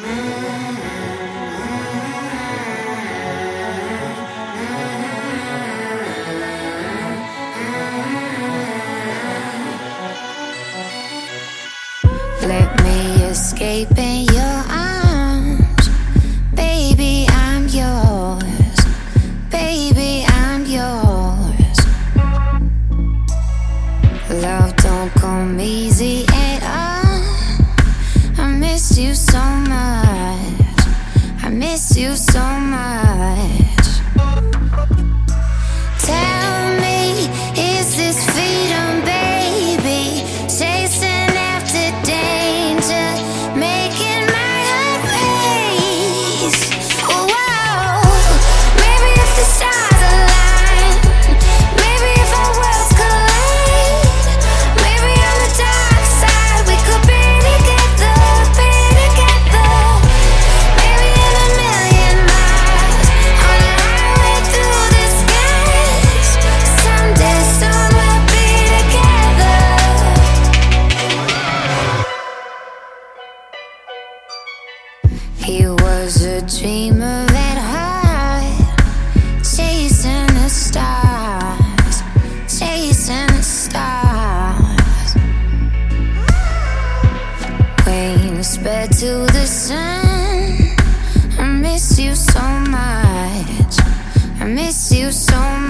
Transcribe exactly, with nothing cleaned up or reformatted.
Let me escape in your arms. Baby, I'm yours. Baby, I'm yours. Love don't come easy at all. I miss you so much. I miss you so much. Tell me, is this freedom, baby? Chasing after danger, making my heart race. Whoa, maybe if the stars align, maybe if our worlds collide, maybe on the dark side we could be together, be together. Maybe in a million miles, on a highway through the skies, someday soon we'll be together. He was a dreamer at heart, chasing the stars, chasing the stars. Wings spread to the sun. I miss you so much. I miss you so much.